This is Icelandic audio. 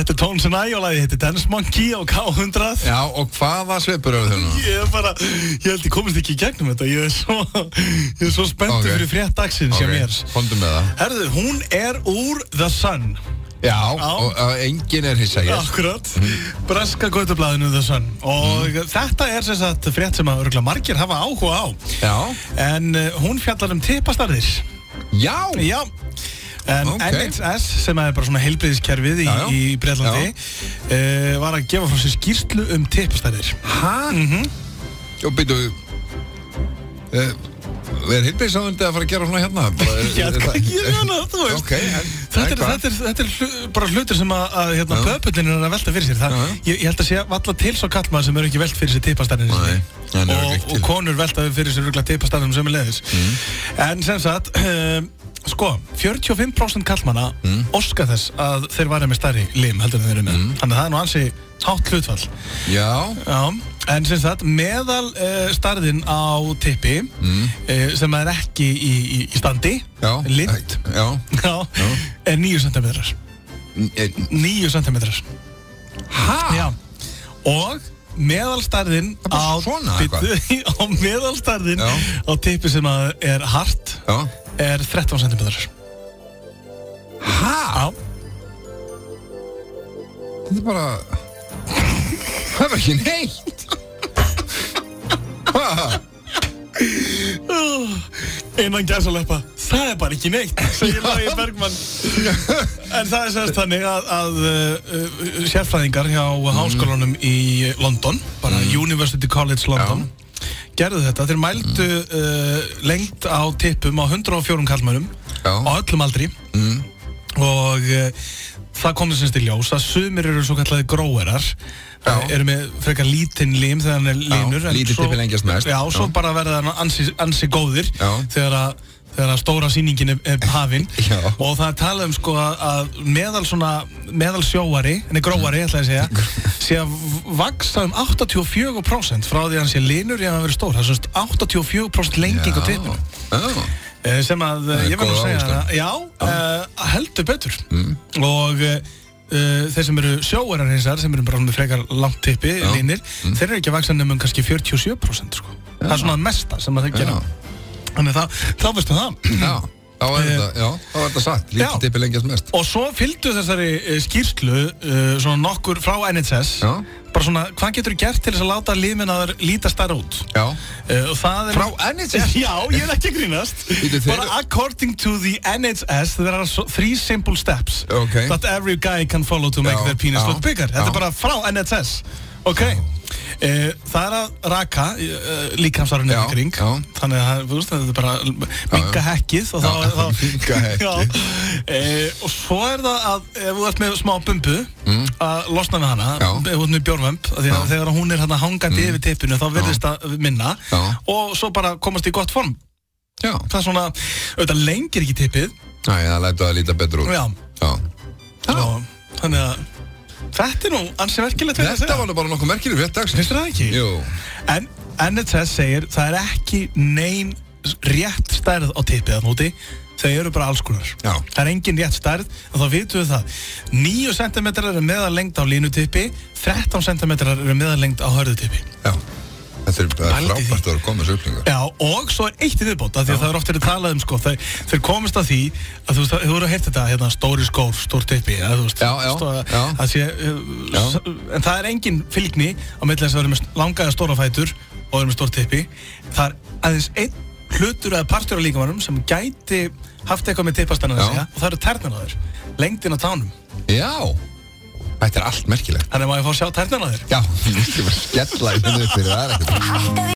Þetta er Tones and I og lagið heitir Dance Monkey á K100. Já, og hvaða svipur eru þau nú? Ég held ég komist ekki í gegnum þetta. Ég er svo spenntur fyrir frétt dagsins hjá mér. Komdu með það. Herðu, hún er úr The Sun. Já, og enginn er hissa hér. Akkurat, breska götublaðinu The Sun. Og þetta er sem sagt frétt sem að örugglega margir hafa áhuga á. Já. En hún fjallar tippastarðir. Já. Já. En NHS, sem er bara svona heilbrigðiskerfið í Bretlandi, var að gefa frá sér skýrslu tippastarðir. Hæ? Og byrju, er heilbrigðisráðuneytið að fara að gera svona hérna? Já, hvað gerir hana, þú veist? Þetta er bara hlutir sem að pöpullin er að velta fyrir sér. Ég held að sé valla til svo kallmaður sem eru ekki velt fyrir sér tippastarðinni. Og konur velta fyrir sér örugglega tippastarðinum sömuleiðis. En sem sagt, 45% kallmanna óska þess að þeir væri með stærri lim heldur en þeir eru með. Þannig að það er nú ansi hátt hlutfall. Já. En sem sagt, meðal stærðin á tippi sem er ekki í standi, lit, er 9 cm. 9 cm. Hæ? Já. Og meðalstærðin á tippi sem er hart er 13 cm. Hæ? Já. Þetta er bara... Það var ekki neitt. Innan gæsaleppa, það er bara ekki neitt, segir Logi Bergmann. En það er semst þannig að sérfræðingar hjá háskólanum í London, bara University College London, gerðu þetta. Þeir mældu lengt á tippum á 104 karlmönnum á öllum aldri og það kom þess til ljós að sumir eru svo kallaði gróerar, eru með frekar lítinn lim þegar hann er linur. Lítið tippi lengjast mest. Já, svo bara verða hann ansi góðir þegar að stóra sýningin er hafin. Og það er talað sko að meðal sjóari, gróari ætla ég að segja, sé að vaksa 84% frá því að hann sé linur í að hann verið stór. Það er svona 84% lenging á tippinu. Sem að ég verður að segja heldur betur. Og þeir sem eru sjóarar hinsar, sem eru bara með frekar langt tippi, línir, þeir eru ekki að vaksa nefnum kannski 47% sko. Það er svona mesta sem að þeir gera. Þannig þá veistu það. Þá var þetta satt, lítið tippi lengjast mest. Og svo fylgdu þessari skýrslu svona nokkur frá NHS, bara svona, hvað getur þú gert til þess að láta limin að þeir líta stærra út? Frá NHS? Já, ég er ekki að grínast. Bara according to the NHS, there are 3 simple steps that every guy can follow to make their penis look bigger. Þetta er bara frá NHS. Það er að raka líkamsárun eða kring, þannig að þetta er bara minka hekkið og svo er það að ef þú ert með smá bumbu að losna með hana, ef þú ert með bjórvömb, þegar hún er hangandi yfir tippinu þá virðist það minna og svo bara komast í gott form. Það er svona, auðvitað lengir ekki tippið. Nei, það lætur að líta betur út. Þannig að þetta er nú ansi merkilegt. Þetta var nú bara nokkuð merkilegt frétt dagsins. Finnst það ekki? Jú. En NHS segir það er ekki nein rétt stærð á tippið að móti. Þau eru bara alls konar. Það er engin rétt stærð, en þá vitum við það. 9 cm eru meðallengd á línutippi, 13 cm eru meðallengd á hörðutippi. Þetta er frábært að koma þessu upplýningar. Já, og svo er eitt í viðbót, því að það er oft verið talað sko, þeir komast að því að þú voru að heyrta þetta, stóri skór, stór tippi, en það er engin fylgni á milli þess að vera með langaða stóra fætur og vera með stór tippi. Það er aðeins einn hlutur eða partur af líkamanum sem gæti haft eitthvað með tippastanna að segja og það eru tærnar á þér, lengdin á tánum. Já. Þetta er allt merkilegt. Þannig að maður fá að sjá tærnar á þér. Já, ég var skella í henni upp fyrir það.